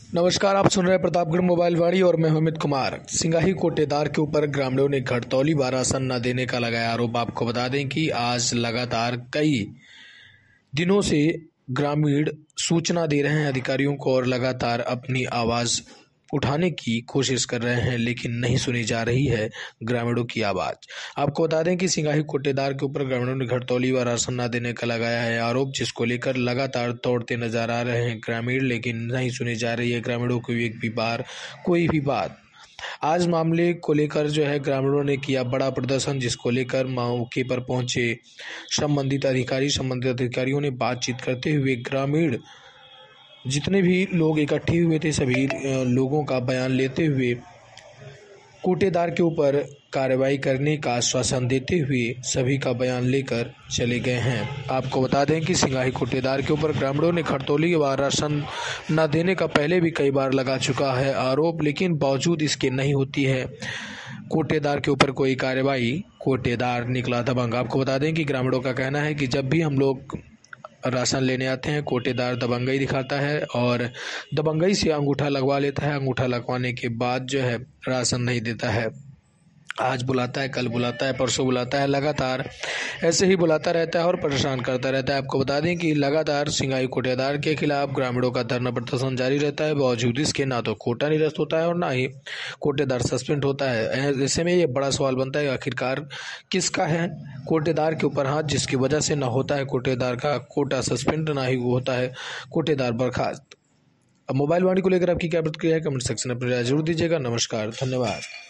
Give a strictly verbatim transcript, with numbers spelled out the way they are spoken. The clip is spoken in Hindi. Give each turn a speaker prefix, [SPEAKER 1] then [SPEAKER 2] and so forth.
[SPEAKER 1] नमस्कार, आप सुन रहे हैं प्रतापगढ़ मोबाइल वाणी और मैं अमित कुमार। सिंगाही कोटेदार के ऊपर ग्रामीणों ने घटतौली व राशन न देने का लगाया आरोप। आपको बता दें कि आज लगातार कई दिनों से ग्रामीण सूचना दे रहे हैं अधिकारियों को और लगातार अपनी आवाज़ उठाने की कोशिश कर रहे हैं, लेकिन नहीं सुनी जा रही है ग्रामीणों की आवाज़। आपको बता दें कि सिंगाही कोटेदार के ऊपर ग्रामीणों ने घटतौली व राशन न देने का लगाया है आरोप, जिसको लेकर लगातार दौड़ते नजर आ रहे हैं ग्रामीण, लेकिन नहीं सुनी जा रही है ग्रामीणों को एक भी बार कोई भी बात। आज मामले को लेकर जो है ग्रामीणों ने किया बड़ा प्रदर्शन, जिसको लेकर मौके पर पहुंचे संबंधित अधिकारी संबंधित अधिकारियों ने बातचीत करते हुए ग्रामीण जितने भी लोग इकट्ठे हुए थे सभी लोगों का बयान लेते हुए कोटेदार के ऊपर कार्रवाई करने का आश्वासन देते हुए सभी का बयान लेकर चले गए हैं। आपको बता दें कि सिंगाही कोटेदार के ऊपर ग्रामीणों ने घटतौली व राशन न देने का पहले भी कई बार लगा चुका है आरोप, लेकिन बावजूद इसके नहीं होती है कोटेदार के ऊपर कोई कार्रवाई। कोटेदार निकला दबंग। आपको बता दें कि ग्रामीणों का कहना है कि जब भी हम लोग राशन लेने आते हैं कोटेदार दबंगई दिखाता है और दबंगई से अंगूठा लगवा लेता है। अंगूठा लगवाने के बाद जो है राशन नहीं देता है। आज बुलाता है, कल बुलाता है, परसों बुलाता है, लगातार ऐसे ही बुलाता रहता है और परेशान करता रहता है। आपको बता दें कि लगातार सिंगाही कोटेदार के खिलाफ ग्रामीणों का धरना प्रदर्शन जारी रहता है। बावजूद इसके ना तो कोटा निरस्त होता है और ना ही कोटेदार सस्पेंड होता है। ऐसे में ये बड़ा सवाल बनता है, आखिरकार किसका है कोटेदार के ऊपर हाथ, जिसकी वजह से ना होता है कोटेदार का कोटा सस्पेंड, ना ही होता है कोटेदार बर्खास्त। अब मोबाइल वाणी को लेकर आपकी क्या प्रतिक्रिया है, कमेंट सेक्शन में अपनी राय जरूर दीजिएगा। नमस्कार, धन्यवाद।